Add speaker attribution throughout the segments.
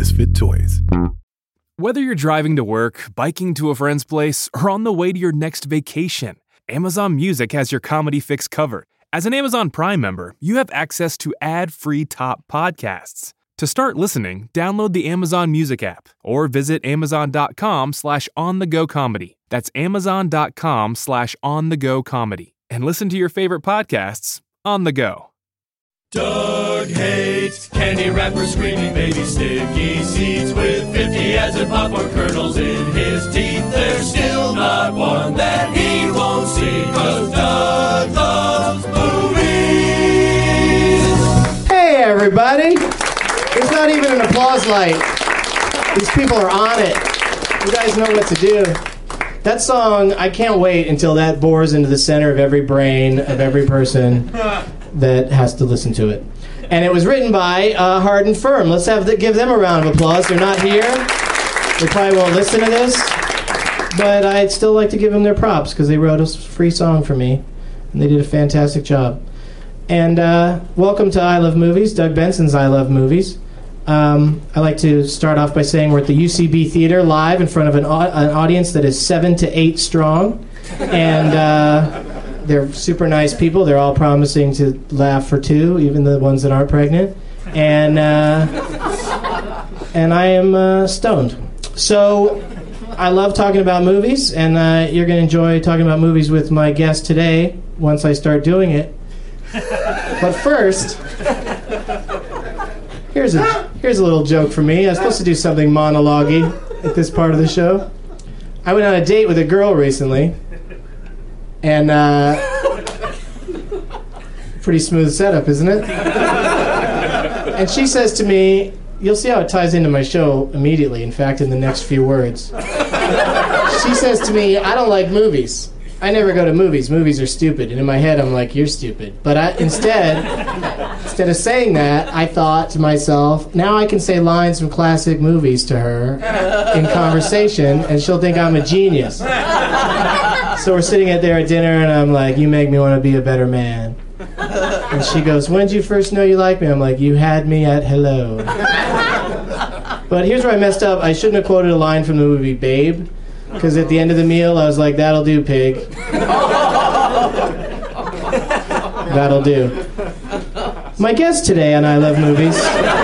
Speaker 1: Misfit Toys.
Speaker 2: Whether you're driving to work, biking to a friend's place, or on the way to your next vacation, Amazon Music has your comedy fix covered. As an Amazon Prime member, you have access to ad-free top podcasts. To start listening, download the Amazon Music app or visit amazon.com/onthegocomedy. That's amazon.com/onthegocomedy. And listen to your favorite podcasts on the go.
Speaker 3: Doug hates candy wrappers, screaming baby sticky seeds with 50 as in popcorn kernels in his teeth. There's still not one that he won't see, 'cause Doug loves movies.
Speaker 4: Hey everybody! There's not even an applause light. These people are on it. You guys know what to do. That song, I can't wait until that bores into the center of every brain of every person that has to listen to it. And it was written by Hard and Firm. Let's give them a round of applause. They're not here. They probably won't listen to this. But I'd still like to give them their props because they wrote a free song for me. And they did a fantastic job. And welcome to I Love Movies, Doug Benson's I Love Movies. I like to start off by saying we're at the UCB Theater live in front of an audience that is 7 to 8 strong. And they're super nice people. They're all promising to laugh for 2, even the ones that aren't pregnant. And I am stoned. So I love talking about movies, and you're going to enjoy talking about movies with my guest today once I start doing it. But first, here's a little joke for me. I was supposed to do something monologue-y at this part of the show. I went on a date with a girl recently, and pretty smooth setup, isn't it? And she says to me, you'll see how it ties into my show immediately, in fact, in the next few words. She says to me, I don't like movies. I never go to movies. Movies are stupid. And in my head, I'm like, you're stupid. But instead of saying that, I thought to myself, now I can say lines from classic movies to her in conversation, and she'll think I'm a genius. So we're sitting there at dinner, and I'm like, you make me want to be a better man. And she goes, when did you first know you liked me? I'm like, you had me at hello. But here's where I messed up. I shouldn't have quoted a line from the movie Babe, because at the end of the meal, I was like, that'll do, pig. That'll do. My guest today on I Love Movies.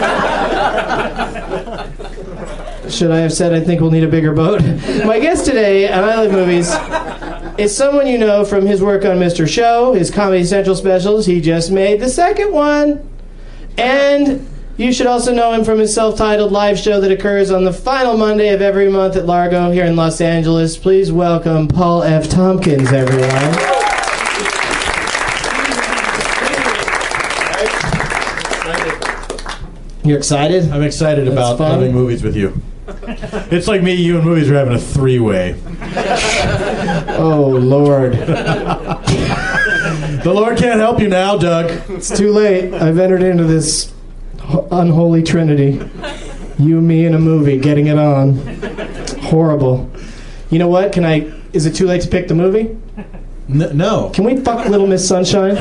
Speaker 4: Should I have said I think we'll need a bigger boat? My guest today on I Love Movies is someone you know from his work on Mr. Show, his Comedy Central specials. He just made the second one. And you should also know him from his self-titled live show that occurs on the final Monday of every month at Largo here in Los Angeles. Please welcome Paul F. Tompkins, everyone. You're excited?
Speaker 5: I'm excited about having movies with you. It's like me, you, and movies are having a three-way.
Speaker 4: Oh, Lord.
Speaker 5: The Lord can't help you now, Doug.
Speaker 4: It's too late. I've entered into this unholy trinity. You, me, and a movie, getting it on. Horrible. You know what? Is it too late to pick the movie?
Speaker 5: No.
Speaker 4: Can we fuck Little Miss Sunshine?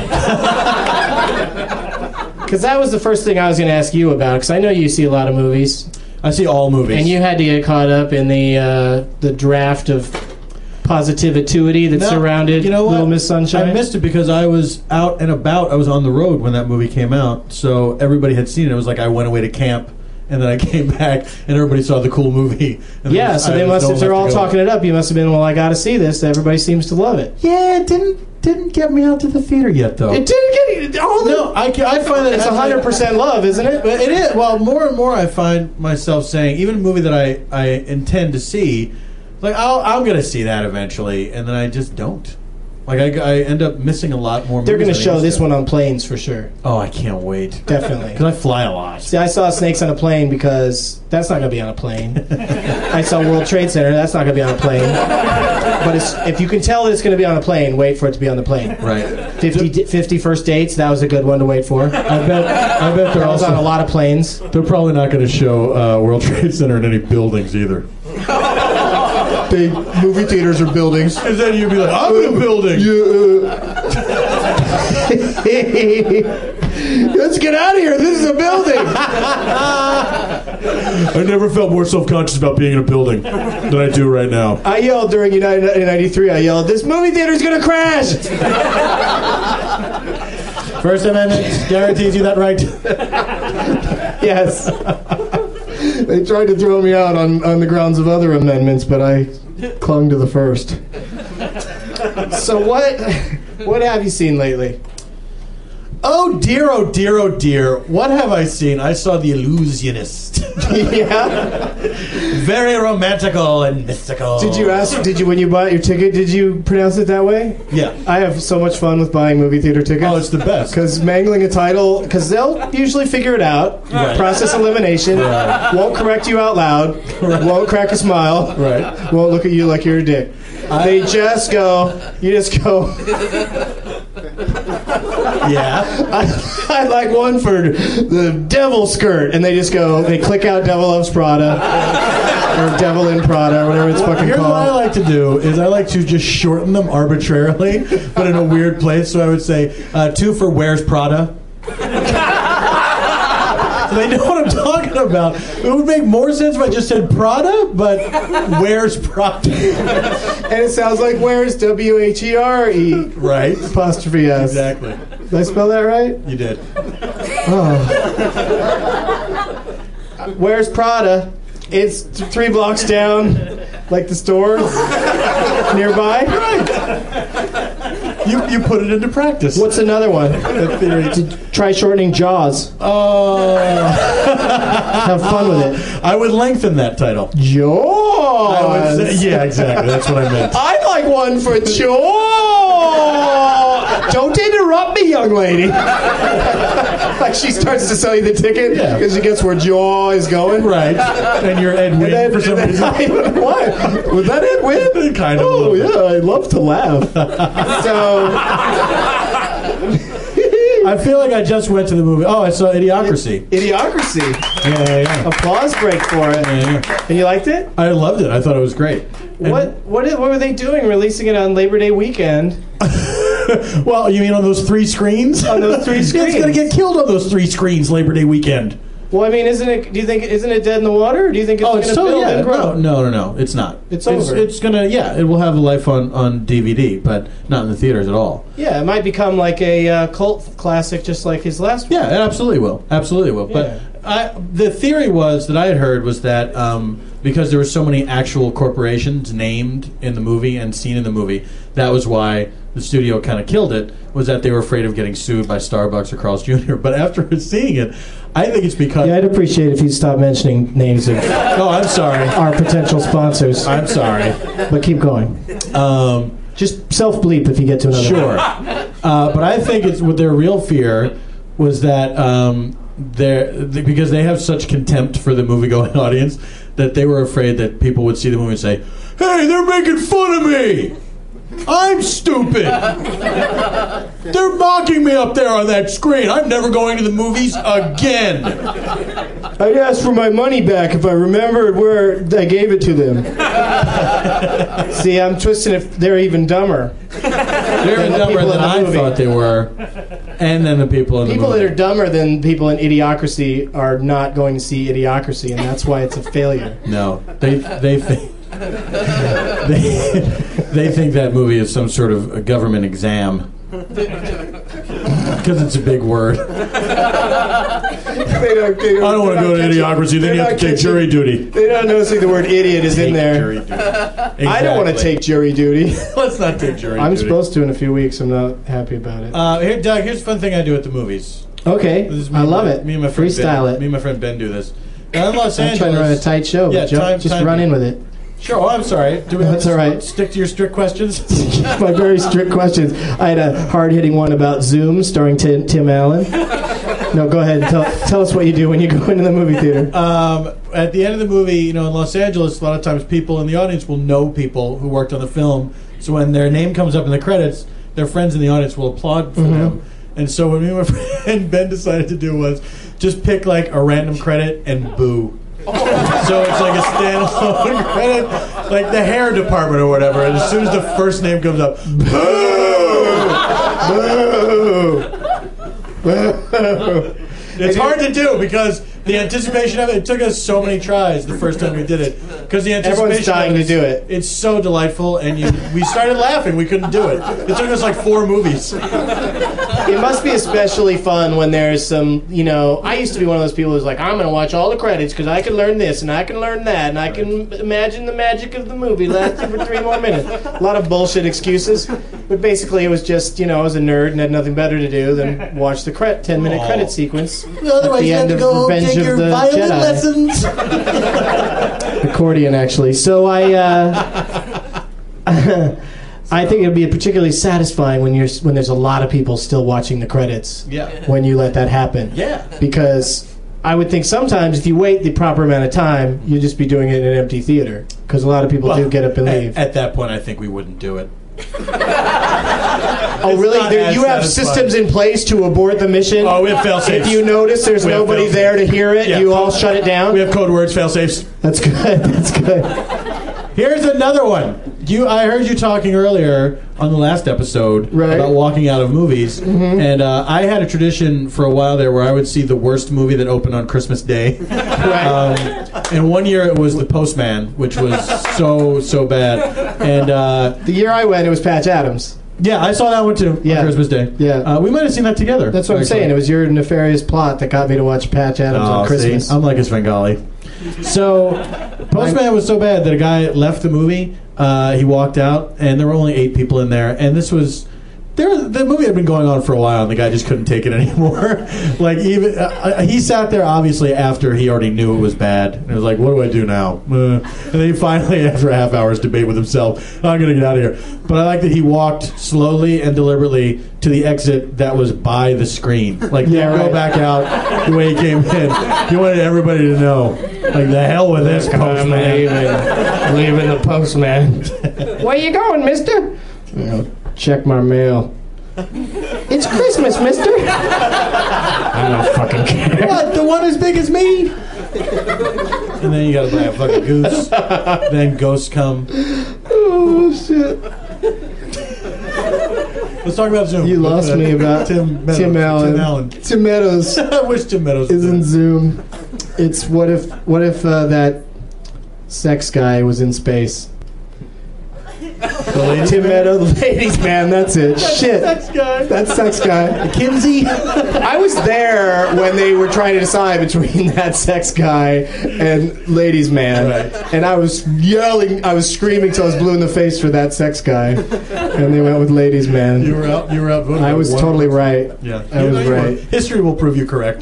Speaker 4: Because that was the first thing I was going to ask you about, because I know you see a lot of movies.
Speaker 5: I see all movies.
Speaker 4: And you had to get caught up in the draft of positivity that surrounded Little Miss Sunshine.
Speaker 5: I missed it because I was out and about. I was on the road when that movie came out, so everybody had seen it. It was like I went away to camp, and then I came back, and everybody saw the cool movie. And
Speaker 4: yeah, so they must, if they're all talking it up, you must have been, well, I got to see this. Everybody seems to love it.
Speaker 5: Yeah, it didn't get me out to the theater yet, though.
Speaker 4: It didn't get all the...
Speaker 5: No, I find that
Speaker 4: it's 100% love, isn't it?
Speaker 5: But it is. Well, more and more I find myself saying, even a movie that I intend to see, like, I'm going to see that eventually, and then I just don't. Like, I end up missing a lot more movies.
Speaker 4: They're going to show this one on planes for sure.
Speaker 5: Oh, I can't wait.
Speaker 4: Definitely.
Speaker 5: Because I fly a lot.
Speaker 4: See, I saw Snakes on a Plane because that's not going to be on a plane. I saw World Trade Center. That's not going to be on a plane. But if you can tell that it's going to be on a plane, wait for it to be on the plane.
Speaker 5: Right.
Speaker 4: 50 First Dates, that was a good one to wait for.
Speaker 5: I bet they're also
Speaker 4: on a lot of planes.
Speaker 5: They're probably not going to show World Trade Center in any buildings either.
Speaker 6: Big movie theaters are buildings.
Speaker 5: And then you'd be like, I'm in a building.
Speaker 4: Let's get out of here. This is a building.
Speaker 5: I never felt more self-conscious about being in a building than I do right now.
Speaker 4: I yelled during United in '93. I yelled, "This movie theater's gonna crash!"
Speaker 5: First Amendment guarantees you that right.
Speaker 4: Yes. They tried to throw me out on the grounds of other amendments, but I clung to the first. So what have you seen lately?
Speaker 5: Oh dear, oh dear, oh dear. What have I seen? I saw The Illusionist.
Speaker 4: Yeah.
Speaker 5: Very romantical and mystical.
Speaker 4: Did you when you bought your ticket, did you pronounce it that way?
Speaker 5: Yeah.
Speaker 4: I have so much fun with buying movie theater tickets.
Speaker 5: Oh, it's the best.
Speaker 4: Because mangling a title, because they'll usually figure it out.
Speaker 5: Right.
Speaker 4: Process elimination.
Speaker 5: Right.
Speaker 4: Won't correct you out loud.
Speaker 5: Right.
Speaker 4: Won't crack a smile.
Speaker 5: Right.
Speaker 4: Won't look at you like you're a dick. They just go, you just go,
Speaker 5: Yeah.
Speaker 4: I like one for the devil skirt, and they just go, they click out Devil Loves Prada, or Devil in Prada, or whatever it's fucking
Speaker 5: Here's
Speaker 4: called.
Speaker 5: what I like to do is I like to just shorten them arbitrarily, but in a weird place. So I would say 2 for Where's Prada. So they know what I'm talking about. It would make more sense if I just said Prada, but Where's Prada?
Speaker 4: And it sounds like where's W-H-E-R-E
Speaker 5: Right.
Speaker 4: apostrophe S.
Speaker 5: Exactly.
Speaker 4: Did I spell that right?
Speaker 5: You did.
Speaker 4: Where's Prada? It's 3 blocks down, like the stores nearby.
Speaker 5: You put it into practice.
Speaker 4: What's another one?
Speaker 5: that theory?
Speaker 4: Try shortening Jaws. Have fun with it.
Speaker 5: I would lengthen that title.
Speaker 4: Jaws.
Speaker 5: I would say, yeah, exactly. That's what I meant.
Speaker 4: I'd like one for Jaws. Don't interrupt me, young lady. Like she starts to sell you the ticket because she gets where Jaw is going.
Speaker 5: Right. And you're Ed Wynn for some reason.
Speaker 4: What? Was that Ed Wynn?
Speaker 5: Kind of.
Speaker 4: Oh, yeah. I love to laugh. So...
Speaker 5: I feel like I just went to the movie. Oh, I saw Idiocracy.
Speaker 4: Idiocracy.
Speaker 5: Yeah.
Speaker 4: Applause break for it.
Speaker 5: Yeah.
Speaker 4: And you liked it?
Speaker 5: I loved it. I thought it was great. And
Speaker 4: What were they doing releasing it on Labor Day weekend?
Speaker 5: Well, you mean on those 3 screens?
Speaker 4: On those 3 screens.
Speaker 5: It's going to get killed on those 3 screens Labor Day weekend.
Speaker 4: Well, I mean, isn't it dead in the water? Or do you think it's going to build and grow?
Speaker 5: No. It's not.
Speaker 4: It's over.
Speaker 5: It's going to, it will have a life on DVD, but not in the theaters at all.
Speaker 4: Yeah, it might become like a cult classic, just like his last one.
Speaker 5: Yeah, it absolutely will. Absolutely will.
Speaker 4: Yeah.
Speaker 5: But the theory was that I had heard was that because there were so many actual corporations named in the movie and seen in the movie, that was why the studio kind of killed it, was that they were afraid of getting sued by Starbucks or Carl's Jr. But after seeing it, I think it's because...
Speaker 4: Yeah, I'd appreciate if you'd stop mentioning names of
Speaker 5: Oh, I'm sorry.
Speaker 4: our potential sponsors.
Speaker 5: I'm sorry.
Speaker 4: But keep going. Just self-bleep if you get to another
Speaker 5: Sure. But I think it's what their real fear was that because they have such contempt for the movie-going audience that they were afraid that people would see the movie and say, "Hey, they're making fun of me! I'm stupid! They're mocking me up there on that screen! I'm never going to the movies again!"
Speaker 4: I'd ask for my money back if I remembered where I gave it to them. See, I'm twisting it. They're even dumber.
Speaker 5: They're
Speaker 4: the
Speaker 5: dumber
Speaker 4: people
Speaker 5: than
Speaker 4: in the
Speaker 5: I
Speaker 4: movie.
Speaker 5: thought they were. And then the people in the
Speaker 4: People
Speaker 5: movie.
Speaker 4: that are dumber than people in Idiocracy are not going to see Idiocracy, and that's why it's a failure.
Speaker 5: No, they think they think that movie is some sort of a government exam because it's a big word.
Speaker 4: I
Speaker 5: I don't want to go to Idiocracy. Then you have to take jury duty.
Speaker 4: They're not noticing the word idiot is in there.
Speaker 5: Jury duty.
Speaker 4: I don't want to take jury duty.
Speaker 5: Let's not take jury
Speaker 4: I'm
Speaker 5: duty.
Speaker 4: supposed to in a few weeks. I'm not happy about it.
Speaker 5: Here, Doug. Here's a fun thing I do at the movies.
Speaker 4: Okay,
Speaker 5: This is
Speaker 4: I love it.
Speaker 5: Me and my friend
Speaker 4: Freestyle
Speaker 5: Ben,
Speaker 4: it.
Speaker 5: Me and my friend Ben do this. Now in Los
Speaker 4: I'm
Speaker 5: Angeles.
Speaker 4: trying to run a tight show.
Speaker 5: Yeah,
Speaker 4: But just
Speaker 5: time
Speaker 4: run
Speaker 5: beat.
Speaker 4: in with it.
Speaker 5: Sure. Oh, I'm sorry. Do we
Speaker 4: That's all right.
Speaker 5: Stick to your strict questions.
Speaker 4: My very strict questions. I had a hard-hitting one about Zoom, starring Tim Allen. No, go ahead. Tell us what you do when you go into the movie theater.
Speaker 5: At the end of the movie, in Los Angeles, a lot of times people in the audience will know people who worked on the film. So when their name comes up in the credits, their friends in the audience will applaud for them. And so what me and my friend Ben decided to do was just pick like a random credit and boo. So it's like a standalone credit, like the hair department or whatever. And as soon as the first name comes up, boo, boo, boo. It's hard to do because The anticipation of it took us so many tries the first time we did it because the anticipation.
Speaker 4: Everyone's dying to do it.
Speaker 5: It's so delightful, and we started laughing. We couldn't do it. It took us like 4 movies.
Speaker 4: It must be especially fun when there's some, I used to be one of those people who's like, I'm going to watch all the credits because I can learn this and I can learn that and I can imagine the magic of the movie lasting for 3 more minutes. A lot of bullshit excuses. But basically it was just, I was a nerd and had nothing better to do than watch the 10-minute credit sequence
Speaker 5: Otherwise,
Speaker 4: at the
Speaker 5: you have
Speaker 4: end
Speaker 5: to
Speaker 4: of
Speaker 5: go
Speaker 4: Revenge
Speaker 5: take
Speaker 4: of
Speaker 5: your
Speaker 4: the
Speaker 5: violin
Speaker 4: Jedi.
Speaker 5: lessons.
Speaker 4: Accordion, actually. So I think it'd be particularly satisfying when there's a lot of people still watching the credits.
Speaker 5: Yeah.
Speaker 4: When you let that happen.
Speaker 5: Yeah.
Speaker 4: Because I would think sometimes if you wait the proper amount of time, you'll just be doing it in an empty theater. Because a lot of people do get up and leave.
Speaker 5: At that point, I think we wouldn't do it.
Speaker 4: Oh, really?
Speaker 5: not as
Speaker 4: You have
Speaker 5: satisfying.
Speaker 4: systems in place to abort the mission?
Speaker 5: Oh, we have fail-safes.
Speaker 4: If you notice there's
Speaker 5: We have
Speaker 4: nobody
Speaker 5: fail-safes.
Speaker 4: there to hear it,
Speaker 5: Yeah.
Speaker 4: you all shut it down?
Speaker 5: We have code words, fail safes.
Speaker 4: That's good. That's good.
Speaker 5: Here's another one. I heard you talking earlier on the last episode about walking out of movies, and I had a tradition for a while there where I would see the worst movie that opened on Christmas Day.
Speaker 4: Right.
Speaker 5: And one year it was The Postman, which was so bad. And
Speaker 4: The year I went, it was Patch Adams.
Speaker 5: yeah, I saw that one too on Christmas Day.
Speaker 4: Yeah.
Speaker 5: We might have seen that together.
Speaker 4: That's what I'm saying. It was your nefarious plot that got me to watch Patch Adams on Christmas.
Speaker 5: See, I'm like a Svengali. So, Postman was so bad that a guy left the movie. He walked out, and there were only 8 people in there. And this was the movie had been going on for a while, and the guy just couldn't take it anymore. Like even he sat there obviously after he already knew it was bad, and it was like, "What do I do now?" And then he finally, after a half hour's debate with himself, "I'm gonna get out of here." But I like that he walked slowly and deliberately to the exit that was by the screen. Like, yeah, go back out the way he came in. He wanted everybody to know, like, the hell with this Postman.
Speaker 4: Leaving the postman. Where you going, mister? Check my mail. It's Christmas, mister. I don't fucking care.
Speaker 5: What? The one as big as me? And then you gotta buy a fucking goose. Then ghosts come.
Speaker 4: Oh, shit.
Speaker 5: Let's talk about Zoom.
Speaker 4: You lost me about
Speaker 5: Tim Meadows.
Speaker 4: Tim Allen. Tim Meadows
Speaker 5: I wish Tim Meadows
Speaker 4: is
Speaker 5: was
Speaker 4: in
Speaker 5: there.
Speaker 4: Zoom. It's what if that sex guy was in space? Tim Meadows, the ladies man, that's it. Shit.
Speaker 5: Sex guy.
Speaker 4: That sex guy.
Speaker 5: Kinsey.
Speaker 4: I was there when they were trying to decide between that sex guy and ladies man.
Speaker 5: Right.
Speaker 4: And I was yelling, I was screaming till I was blue in the face for that sex guy. And they went with ladies man.
Speaker 5: You were out voted.
Speaker 4: I was totally right.
Speaker 5: Yeah.
Speaker 4: I was
Speaker 5: you were.
Speaker 4: right.
Speaker 5: History will prove you correct.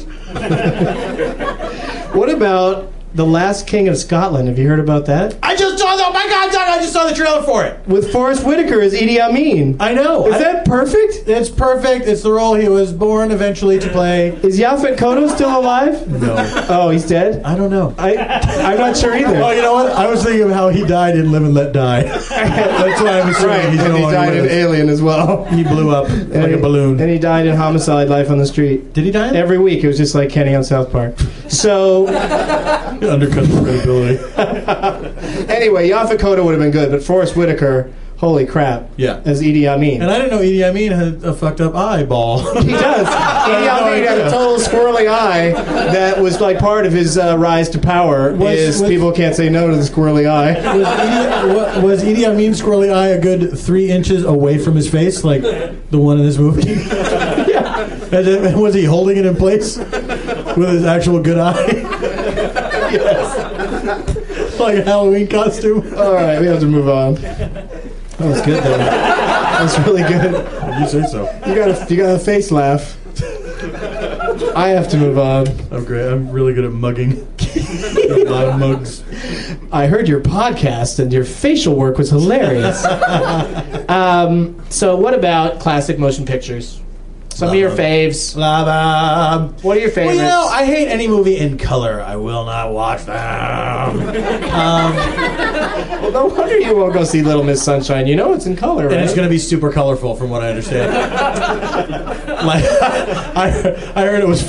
Speaker 4: What about The Last King of Scotland? Have you heard about that?
Speaker 5: I just saw that. Oh my God, Doug, I just saw the trailer for it.
Speaker 4: With Forrest Whitaker as Idi Amin.
Speaker 5: I know.
Speaker 4: Is that perfect?
Speaker 5: It's perfect. It's the role he was born eventually to play.
Speaker 4: Is Yaphet Kotto still alive?
Speaker 5: No.
Speaker 4: Oh, he's dead?
Speaker 5: I don't know.
Speaker 4: I'm not sure either.
Speaker 5: Oh, you know what? I was thinking of how he died in Live and Let Die. That's why I'm assuming
Speaker 4: Right,
Speaker 5: he's
Speaker 4: and
Speaker 5: no
Speaker 4: he
Speaker 5: longer
Speaker 4: died
Speaker 5: with
Speaker 4: in
Speaker 5: us.
Speaker 4: Alien as well.
Speaker 5: He blew up like a balloon.
Speaker 4: And he died in Homicide: Life on the Street.
Speaker 5: Did he die?
Speaker 4: Every week, it was just like Kenny on South Park. So,
Speaker 5: Undercut the credibility.
Speaker 4: anyway, Yaphet Kotto would have been good, but Forrest Whitaker, holy crap,
Speaker 5: Yeah.
Speaker 4: as Idi Amin.
Speaker 5: And I didn't know Idi Amin had a fucked up eyeball.
Speaker 4: He does. Idi Amin had a total squirrely eye that was like part of his rise to power.
Speaker 5: Was-
Speaker 4: People can't say no to the squirrely eye.
Speaker 5: Was Idi Amin's squirrely eye a good 3 inches away from his face, like the one in this movie?
Speaker 4: Yeah.
Speaker 5: And then, was he holding it in place with his actual good eye? Like a Halloween costume?
Speaker 4: All right, we have to move on. That was good though. That was really good.
Speaker 5: You say so.
Speaker 4: You got a face laugh. I have to move on.
Speaker 5: I'm great. I'm really good at mugging. A lot of mugs.
Speaker 4: I heard your podcast and your facial work was hilarious. So what about classic motion pictures? Some of your faves. What are your favorites?
Speaker 5: Well, you know, I hate any movie in color. I will not watch them.
Speaker 4: Well, no wonder you won't go see Little Miss Sunshine. You know it's in color, right?
Speaker 5: And it's going to be super colorful, from what I understand. Like, I heard it was.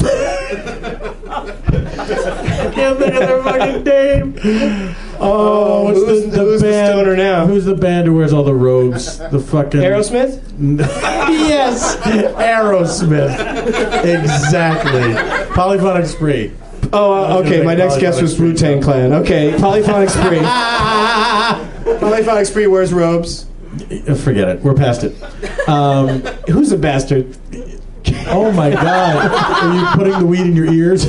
Speaker 5: I can't think of their fucking name. Oh, what's
Speaker 4: who's the
Speaker 5: band?
Speaker 4: stoner now?
Speaker 5: Who's the band who wears all the robes? The fucking
Speaker 4: Aerosmith?
Speaker 5: Yes, Aerosmith. Exactly. Polyphonic Spree.
Speaker 4: Okay. My next guess was Wu-Tang Clan. Okay, Polyphonic Spree. Polyphonic Spree wears robes.
Speaker 5: Forget it. We're past it.
Speaker 4: Who's a bastard?
Speaker 5: Oh my God! Are you putting the weed in your ears?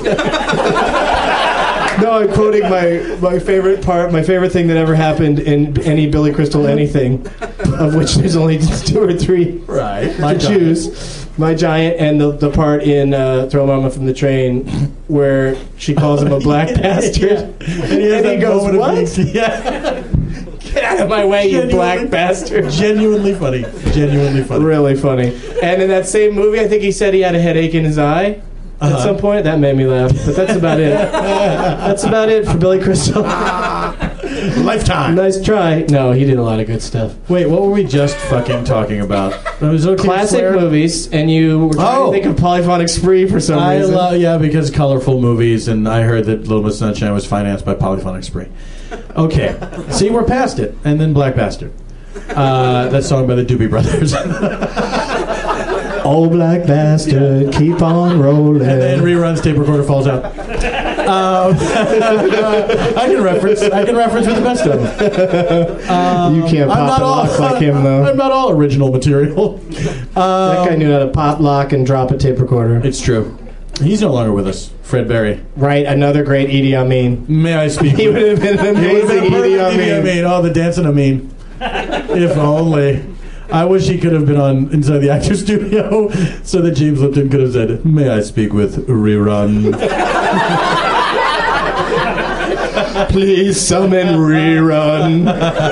Speaker 4: No, I'm quoting my favorite part, my favorite thing that ever happened in any Billy Crystal anything, of which there's only 2 or 3
Speaker 5: Right.
Speaker 4: to choose. My Giant, and the part in Throw Mama from the Train where she calls him a black bastard.
Speaker 5: Yeah.
Speaker 4: And he goes, what?
Speaker 5: Yeah.
Speaker 4: Get out of my way, you black bastard.
Speaker 5: Genuinely funny. Genuinely funny.
Speaker 4: Really funny. And in that same movie, I think he said he had a headache in his eye. At some point, that made me laugh. But that's about it. That's about it for Billy Crystal.
Speaker 5: Lifetime.
Speaker 4: Nice try. No, he did a lot of good stuff.
Speaker 5: Wait, what were we just fucking talking about? It was okay
Speaker 4: Classic movies, and you were trying to think of Polyphonic Spree for some reason.
Speaker 5: Yeah, because colorful movies, and I heard that Little Miss Sunshine was financed by Polyphonic Spree. Okay, see, we're past it. And then Black Bastard. That song by the Doobie Brothers.
Speaker 4: Old black bastard, keep on rolling.
Speaker 5: And then reruns, tape recorder falls out. I can reference with the best of them.
Speaker 4: You can't pop and lock like him, though.
Speaker 5: I'm not all original material.
Speaker 4: That guy knew how to pop, lock, and drop a tape recorder.
Speaker 5: It's true. He's no longer with us, Fred Berry.
Speaker 4: Right, another great Idi Amin.
Speaker 5: May I speak?
Speaker 4: He would have been an amazing Idi Amin.
Speaker 5: Oh, the dancing Amin. If only. I wish he could have been on Inside the Actors Studio so that James Lipton could have said, "May I speak with Rerun?"
Speaker 4: Please summon Rerun.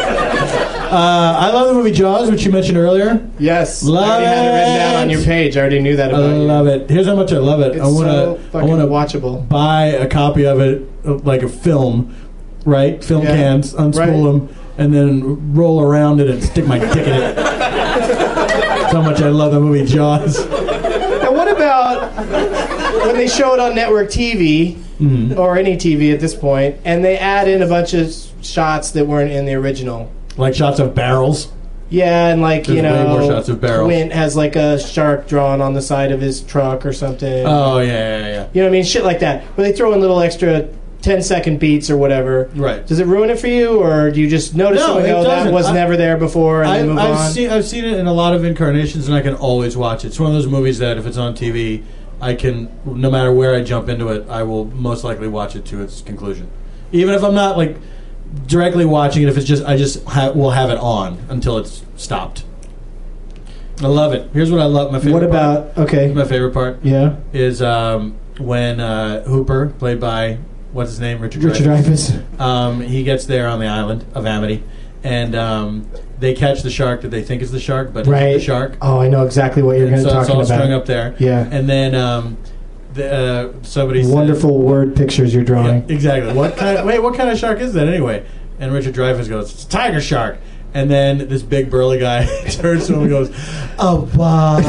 Speaker 5: I love the movie Jaws, which you mentioned earlier.
Speaker 4: Yes.
Speaker 5: Love
Speaker 4: I already had it written down
Speaker 5: it.
Speaker 4: on your page. I already knew that about you.
Speaker 5: I love it. Here's how much I love it.
Speaker 4: It's
Speaker 5: I want
Speaker 4: so fucking watchable.
Speaker 5: buy a copy of it, like a film, right? Film cans, unspool them, and then roll around it and stick my dick in it. That's how much I love the movie Jaws.
Speaker 4: And what about when they show it on network TV, or any TV at this point, and they add in a bunch of shots that weren't in the original?
Speaker 5: Like shots of barrels.
Speaker 4: Yeah, and like,
Speaker 5: There's way more shots of barrels.
Speaker 4: Quint has like a shark drawn on the side of his truck or something.
Speaker 5: Oh, yeah.
Speaker 4: You know what I mean? Shit like that. Where they throw in little extra 10-second beats or whatever.
Speaker 5: Right.
Speaker 4: Does it ruin it for you, or do you just notice
Speaker 5: No,
Speaker 4: something,
Speaker 5: it doesn't.
Speaker 4: that was never there before, and then move on?
Speaker 5: I've seen it in a lot of incarnations, and I can always watch it. It's one of those movies that if it's on TV, I can, no matter where I jump into it, I will most likely watch it to its conclusion. Even if I'm not like directly watching it, if it's just will have it on until it's stopped. I love it. Here's what I love. My favorite. My favorite part.
Speaker 4: Yeah.
Speaker 5: Is when Hooper, played by what's his name, Richard
Speaker 4: Dreyfuss.
Speaker 5: He gets there on the island of Amity, and they catch the shark that they think is the shark, but it's the shark.
Speaker 4: Oh, I know exactly what you're going to talk about.
Speaker 5: It's all strung up there.
Speaker 4: Yeah.
Speaker 5: And then somebody
Speaker 4: wonderful word pictures you're drawing.
Speaker 5: Yeah, exactly. What kind of shark is that anyway? And Richard Dreyfuss goes, "It's a tiger shark." And then this big burly guy turns to him and goes, "A what?"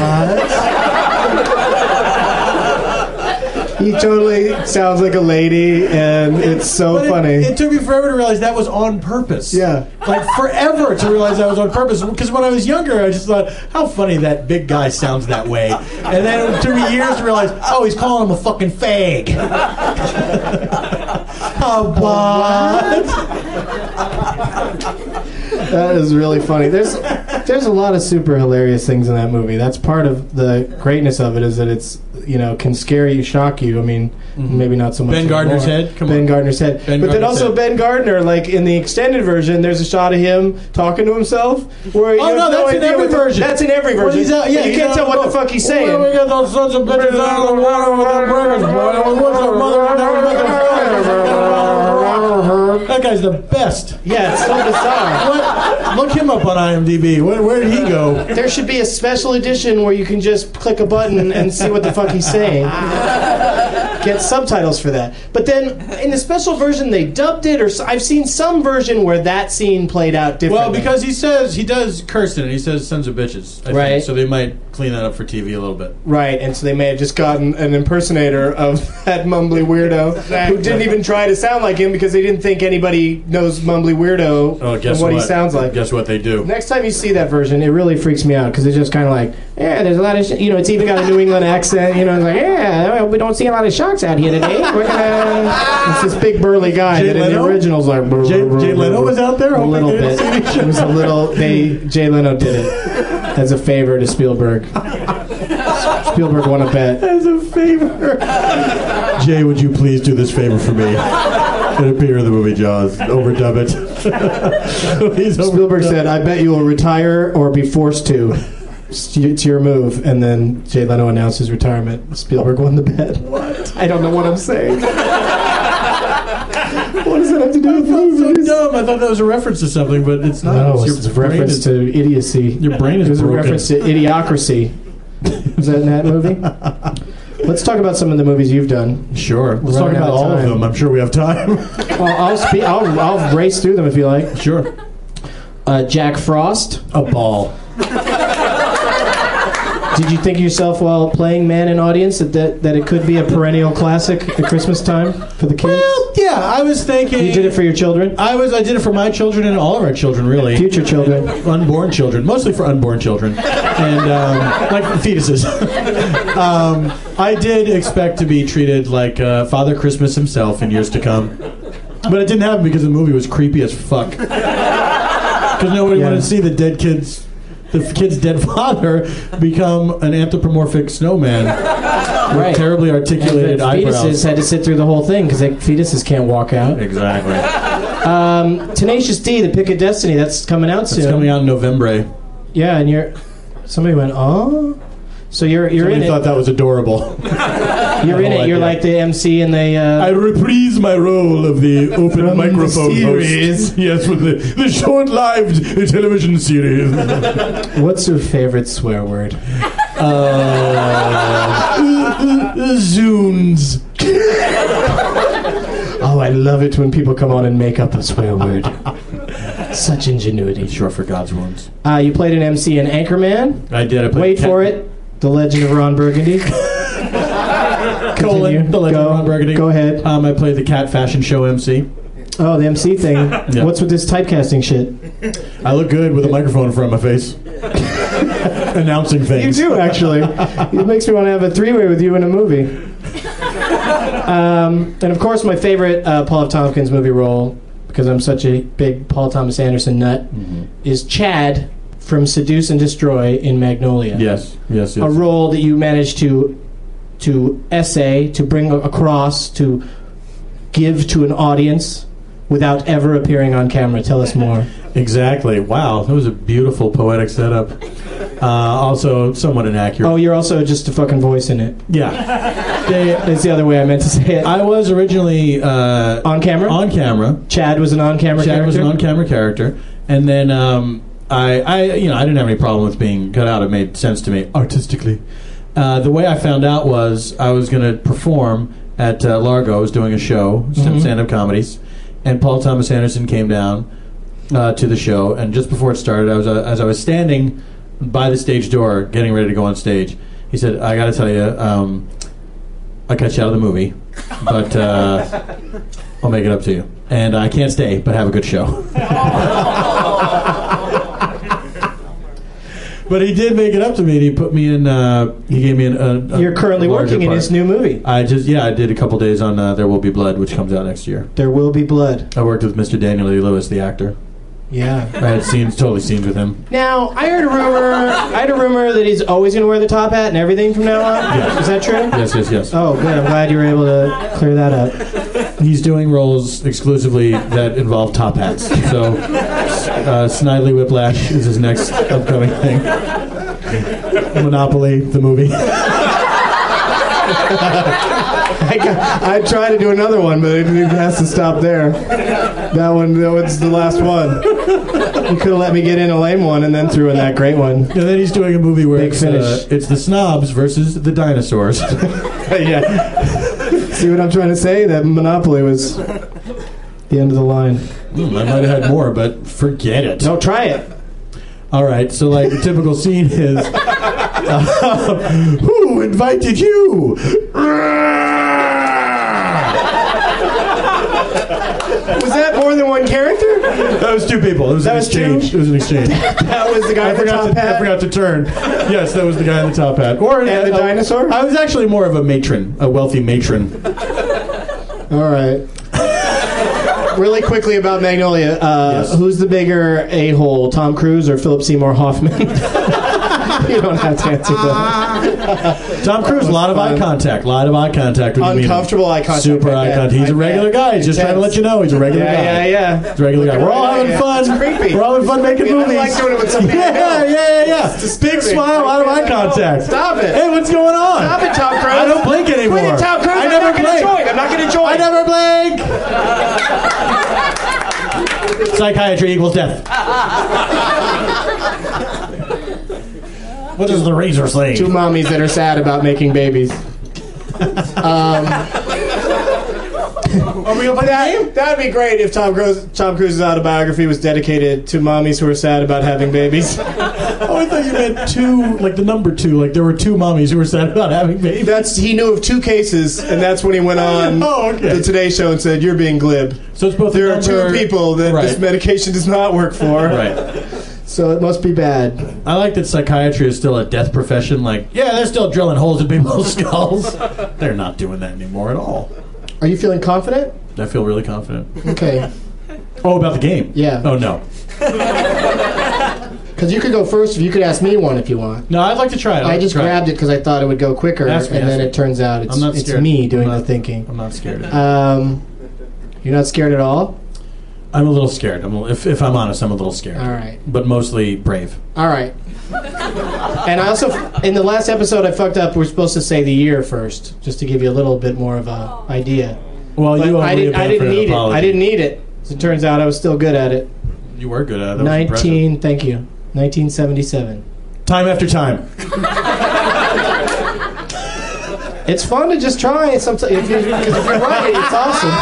Speaker 4: He totally sounds like a lady, and it's so funny.
Speaker 5: It took me forever to realize that was on purpose.
Speaker 4: Yeah.
Speaker 5: Like, forever to realize that was on purpose. Because when I was younger, I just thought, how funny that big guy sounds that way. And then it took me years to realize, oh, he's calling him a fucking fag. What?
Speaker 4: That is really funny. There's a lot of super hilarious things in that movie. That's part of the greatness of it, is that it's, can scare you, shock you. I mean, maybe not so much.
Speaker 5: Ben Gardner's head?
Speaker 4: Ben Gardner's head. But then also Ben Gardner, like in the extended version, there's a shot of him talking to himself. Where
Speaker 5: that's in every version.
Speaker 4: That's in every version. You can't tell what the fuck he's saying.
Speaker 5: We got those sons of bitches out of the water with the breakers, That guy's the best.
Speaker 4: Yeah, it's so bizarre.
Speaker 5: Look him up on IMDb. Where did he go?
Speaker 4: There should be a special edition where you can just click a button and see what the fuck he's saying. Get subtitles for that. But then, in the special version, they dubbed it, or I've seen some version where that scene played out differently.
Speaker 5: Well, because he does curse in it. He says "sons of bitches," I think, so they might clean that up for TV a little bit.
Speaker 4: Right, and so they may have just gotten an impersonator of that mumbly weirdo who didn't even try to sound like him because they didn't think anybody knows mumbly weirdo and what he sounds like.
Speaker 5: Guess what they do?
Speaker 4: Next time you see that version, it really freaks me out because it's just kind of like, yeah, there's a lot of it's even got a New England accent. It's like, yeah, we don't see a lot of sharks out here today. We're gonna. It's this big burly guy that in the original's like.
Speaker 5: Jay Leno was out there
Speaker 4: a little bit. It was a little. Jay Leno did it as a favor to Spielberg. Spielberg won a bet.
Speaker 5: As a favor. Jay, would you please do this favor for me? And appear in the movie Jaws. Overdub it.
Speaker 4: Spielberg said, I bet you will retire or be forced to. It's your move. And then Jay Leno announced his retirement. Spielberg won the bet. What? I don't know what I'm saying. What does that have to do with movies?
Speaker 5: So dumb. I thought that was a reference to something, but it's not.
Speaker 4: No, it's a reference to idiocy.
Speaker 5: Your brain is
Speaker 4: It was
Speaker 5: broken.
Speaker 4: a reference to Idiocracy. Was that in that movie? Let's talk about some of the movies you've done.
Speaker 5: Sure. Let's talk
Speaker 4: Running
Speaker 5: about
Speaker 4: out of
Speaker 5: all of
Speaker 4: time.
Speaker 5: them. I'm sure we have time.
Speaker 4: Well, I'll race through them if you like.
Speaker 5: Sure.
Speaker 4: Jack Frost.
Speaker 5: A ball.
Speaker 4: Did you think of yourself while playing Man in Audience that it could be a perennial classic at Christmas time for the kids?
Speaker 5: Well, yeah, I was thinking.
Speaker 4: You did it for your children?
Speaker 5: I did it for my children and all of our children, really.
Speaker 4: Future children.
Speaker 5: Unborn children. Mostly for unborn children. And, like fetuses. I did expect to be treated like Father Christmas himself in years to come. But it didn't happen because the movie was creepy as fuck. Because nobody wanted to see the kid's dead father become an anthropomorphic snowman with terribly articulated eyebrows.
Speaker 4: Fetuses had to sit through the whole thing because fetuses can't walk out.
Speaker 5: Exactly.
Speaker 4: Tenacious D, The Pick of Destiny, that's coming out soon.
Speaker 5: It's coming out in November.
Speaker 4: Yeah, and somebody went, oh? So you're in
Speaker 5: Somebody
Speaker 4: it.
Speaker 5: thought that was adorable.
Speaker 4: You're in it. You're like the MC and the...
Speaker 5: I reprise my role of the open
Speaker 4: From
Speaker 5: microphone
Speaker 4: the series.
Speaker 5: host. Yes, with the short-lived television series.
Speaker 4: What's your favorite swear word?
Speaker 5: Zoons.
Speaker 4: Oh, I love it when people come on and make up a swear word. Such ingenuity.
Speaker 5: Sure for God's wounds.
Speaker 4: You played an MC in Anchorman.
Speaker 5: I did.
Speaker 4: Wait for it. The Legend of Ron Burgundy.
Speaker 5: Colon, the Legend of Ron Burgundy.
Speaker 4: Go ahead.
Speaker 5: I played the Cat Fashion Show MC.
Speaker 4: Oh, the MC thing.
Speaker 5: Yeah.
Speaker 4: What's with this typecasting shit?
Speaker 5: I look good with a microphone in front of my face. Announcing
Speaker 4: You
Speaker 5: things.
Speaker 4: do, actually. It makes me want to have a three-way with you in a movie. And of course, my favorite Paul F. Tompkins movie role, because I'm such a big Paul Thomas Anderson nut, is Chad from Seduce and Destroy in Magnolia.
Speaker 5: Yes.
Speaker 4: A role that you managed to essay, to bring across, to give to an audience without ever appearing on camera. Tell us more.
Speaker 5: Exactly. Wow, that was a beautiful poetic setup. Also, somewhat inaccurate.
Speaker 4: Oh, you're also just a fucking voice in it.
Speaker 5: Yeah.
Speaker 4: That's the other way I meant to say it.
Speaker 5: I was originally
Speaker 4: on camera.
Speaker 5: On camera.
Speaker 4: Chad was an on-camera character.
Speaker 5: Chad was an on-camera character, and then I didn't have any problem with being cut out. It made sense to me artistically. The way I found out was I was going to perform at Largo. I was doing a show, stand-up comedies, and Paul Thomas Anderson came down to the show. And just before it started, as I was standing by the stage door, getting ready to go on stage, he said, "I got to tell you, I cut you out of the movie, but I'll make it up to you. And I can't stay, but have a good show." But he did make it up to me, and he put me in. He gave me
Speaker 4: You're currently working in his new movie.
Speaker 5: I did a couple days on There Will Be Blood, which comes out next year.
Speaker 4: There Will Be Blood.
Speaker 5: I worked with Mr. Daniel Day-Lewis, the actor.
Speaker 4: Yeah.
Speaker 5: I had scenes with him.
Speaker 4: Now, I heard a rumor that he's always going to wear the top hat and everything from now on.
Speaker 5: Yeah.
Speaker 4: Is that true?
Speaker 5: Yes.
Speaker 4: Oh, good. I'm glad you were able to clear that up.
Speaker 5: He's doing roles exclusively that involve top hats. So, Snidely Whiplash is his next upcoming thing. Monopoly, the movie.
Speaker 4: I tried to do another one, but it has to stop there. That was the last one. You could have let me get in a lame one and then threw in that great one.
Speaker 5: And then he's doing a movie where
Speaker 4: Big finish.
Speaker 5: It's the snobs versus the dinosaurs.
Speaker 4: Yeah. See what I'm trying to say? That Monopoly was the end of the line.
Speaker 5: I might have had more, but forget it.
Speaker 4: No, try it.
Speaker 5: All right, so like the typical scene is, who invited you?
Speaker 4: Was that more than one character?
Speaker 5: That was two people. It was
Speaker 4: That
Speaker 5: an
Speaker 4: was
Speaker 5: exchange.
Speaker 4: two?
Speaker 5: It was an exchange.
Speaker 4: That was the guy in the top hat.
Speaker 5: I forgot to turn. Yes, that was the guy in the top hat. Or
Speaker 4: And the dinosaur?
Speaker 5: I was actually more of a matron, a wealthy matron.
Speaker 4: All right. Really quickly about Magnolia.
Speaker 5: Yes.
Speaker 4: Who's the bigger a-hole, Tom Cruise or Philip Seymour Hoffman? You don't have to answer that.
Speaker 5: Tom Cruise, a lot of eye contact. A lot of eye contact when you meet him.
Speaker 4: Uncomfortable eye contact.
Speaker 5: Super eye contact. He's a regular guy. He's just trying to let you know he's a regular guy.
Speaker 4: Yeah.
Speaker 5: He's a regular guy. We're all having fun.
Speaker 4: It's creepy.
Speaker 5: We're all having fun making movies.
Speaker 4: I like doing it with somebody I know.
Speaker 5: Yeah. Big smile, a lot of eye contact.
Speaker 4: Stop it.
Speaker 5: Hey, what's going on?
Speaker 4: Stop it, Tom Cruise.
Speaker 5: I don't blink anymore.
Speaker 4: Quit it, Tom Cruise.
Speaker 5: I
Speaker 4: I'm
Speaker 5: never
Speaker 4: not going to
Speaker 5: blink.
Speaker 4: join. I'm not going to join.
Speaker 5: I never blink. Psychiatry equals death. What does the razor say?
Speaker 4: Two mommies that are sad about making babies.
Speaker 5: Are we gonna play the game?
Speaker 4: That'd be great if Tom Cruise's autobiography was dedicated to mommies who are sad about having babies.
Speaker 5: Oh, I thought you meant two, like the number two. Like there were two mommies who were sad about having babies.
Speaker 4: He knew of two cases, and that's when he went on the Today Show and said, "You're being glib."
Speaker 5: So it's both.
Speaker 4: There are two people that this medication does not work for.
Speaker 5: Right.
Speaker 4: So it must be bad.
Speaker 5: I like that psychiatry is still a death profession. Like, yeah, they're still drilling holes in people's skulls. They're not doing that anymore at all.
Speaker 4: Are you feeling confident?
Speaker 5: I feel really confident.
Speaker 4: Okay.
Speaker 5: Oh, about the game?
Speaker 4: Yeah.
Speaker 5: Oh, no.
Speaker 4: Because you could go first. If you could ask me one if you want.
Speaker 5: No, I'd like to try it.
Speaker 4: I just grabbed it because I thought it would go quicker, and then it turns out it's me doing the thinking.
Speaker 5: I'm not scared.
Speaker 4: You're not scared at all?
Speaker 5: I'm a little scared. If I'm honest, I'm a little scared.
Speaker 4: All right.
Speaker 5: But mostly brave.
Speaker 4: All right. And I also, in the last episode, I fucked up. We're supposed to say the year first, just to give you a little bit more of an idea.
Speaker 5: Well,
Speaker 4: but
Speaker 5: I
Speaker 4: didn't need it. I didn't need it. As it turns out, I was still good at it.
Speaker 5: You were good at it.
Speaker 4: Thank you. 1977.
Speaker 5: Time after time.
Speaker 4: It's fun to just try it sometimes. If you're right, it's awesome.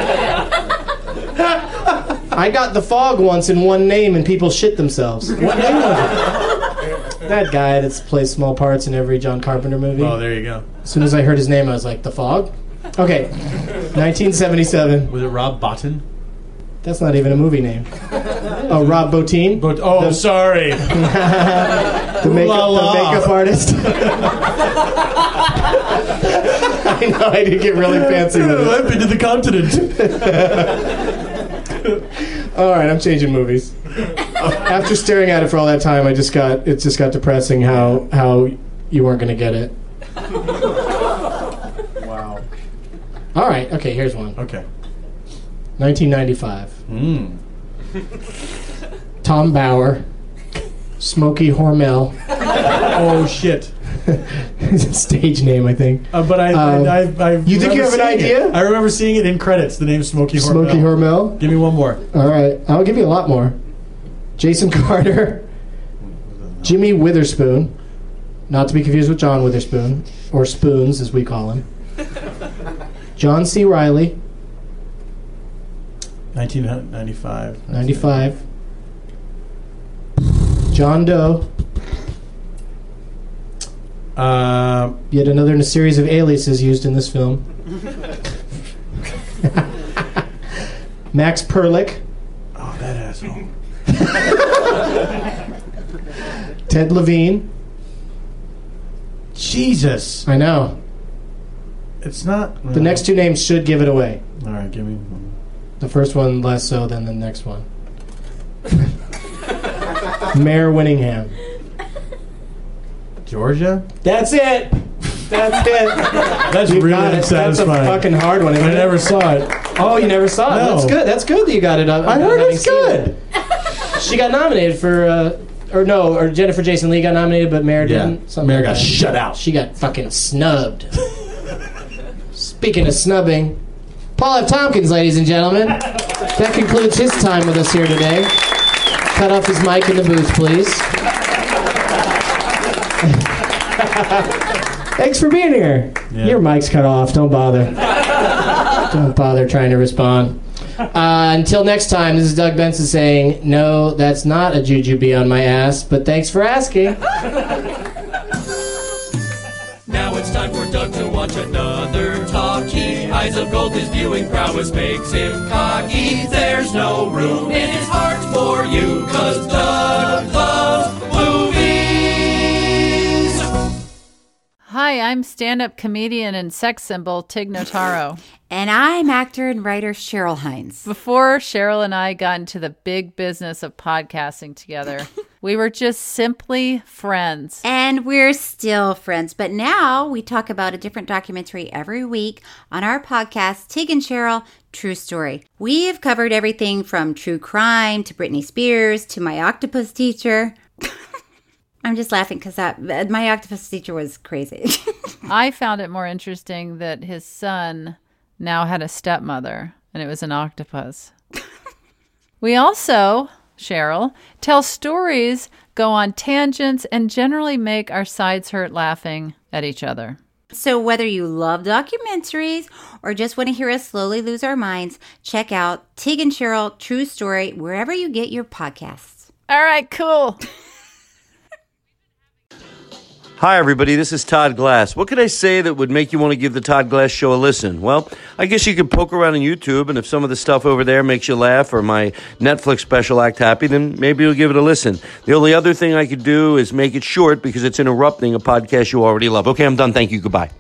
Speaker 4: I got The Fog once in one name, and people shit themselves.
Speaker 5: What name was it?
Speaker 4: That guy that plays small parts in every John Carpenter movie.
Speaker 5: Oh, there you go.
Speaker 4: As soon as I heard his name, I was like, The Fog? Okay. 1977.
Speaker 5: Was it Rob Bottin?
Speaker 4: That's not even a movie name. Oh, Rob Bottin?
Speaker 5: Sorry.
Speaker 4: The makeup artist. I know, I did get really fancy with it.
Speaker 5: I've been to the continent.
Speaker 4: All right, I'm changing movies. After staring at it for all that time, it just got depressing how you weren't going to get it. Wow. All right, okay, here's one.
Speaker 5: Okay.
Speaker 4: 1995. Tom Bauer, Smokey Hormel.
Speaker 5: Oh shit!
Speaker 4: It's a stage name, I think.
Speaker 5: But I
Speaker 4: you think you have an idea?
Speaker 5: I remember seeing it in credits. The name Smokey Hormel.
Speaker 4: Smokey Hormel.
Speaker 5: Give me one more.
Speaker 4: All right, I'll give you a lot more. Jason Carter, Jimmy Witherspoon, not to be confused with John Witherspoon, or Spoons as we call him. John C. Reilly.
Speaker 5: 1995.
Speaker 4: 95. John Doe. Yet another in a series of aliases used in this film. Max Perlich.
Speaker 5: Oh, that asshole.
Speaker 4: Ted Levine.
Speaker 5: Jesus.
Speaker 4: I know.
Speaker 5: It's not...
Speaker 4: The next two names should give it away.
Speaker 5: All right, give me one.
Speaker 4: The first one less so than the next one. Mayor Winningham.
Speaker 5: Georgia?
Speaker 4: That's it. That's it.
Speaker 5: That's really unsatisfying.
Speaker 4: That's a fucking hard one.
Speaker 5: I never saw it.
Speaker 4: Oh, you never saw it?
Speaker 5: No.
Speaker 4: That's good. That's good that you got it.
Speaker 5: I heard it's good.
Speaker 4: She got nominated for... or Jennifer Jason Leigh got nominated, but Mayor didn't.
Speaker 5: Mayor got shut out.
Speaker 4: She got fucking snubbed. Speaking of snubbing, Paul F. Tompkins, ladies and gentlemen. That concludes his time with us here today. Cut off his mic in the booth, please. Thanks for being here. Yeah. Your mic's cut off. Don't bother. Don't bother trying to respond. Until next time, this is Doug Benson saying, no, that's not a jujube on my ass, but thanks for asking.
Speaker 3: Now it's time for Doug to watch another talkie. Eyes of gold, his viewing prowess makes him cocky. There's no room in his heart for you, 'cause Doug loves movies.
Speaker 1: Hi, I'm stand-up comedian and sex symbol Tig Notaro.
Speaker 7: And I'm actor and writer Cheryl Hines.
Speaker 1: Before Cheryl and I got into the big business of podcasting together, we were just simply friends.
Speaker 7: And we're still friends. But now we talk about a different documentary every week on our podcast, Tig and Cheryl, True Story. We've covered everything from true crime to Britney Spears to My Octopus Teacher. I'm just laughing because my octopus teacher was crazy.
Speaker 1: I found it more interesting that his son now had a stepmother, and it was an octopus. We also, Cheryl, tell stories, go on tangents, and generally make our sides hurt laughing at each other.
Speaker 7: So whether you love documentaries or just want to hear us slowly lose our minds, check out Tig and Cheryl, True Story, wherever you get your podcasts.
Speaker 1: All right, cool.
Speaker 8: Hi, everybody. This is Todd Glass. What could I say that would make you want to give the Todd Glass Show a listen? Well, I guess you could poke around on YouTube, and if some of the stuff over there makes you laugh or my Netflix special act happy, then maybe you'll give it a listen. The only other thing I could do is make it short because it's interrupting a podcast you already love. Okay, I'm done. Thank you. Goodbye.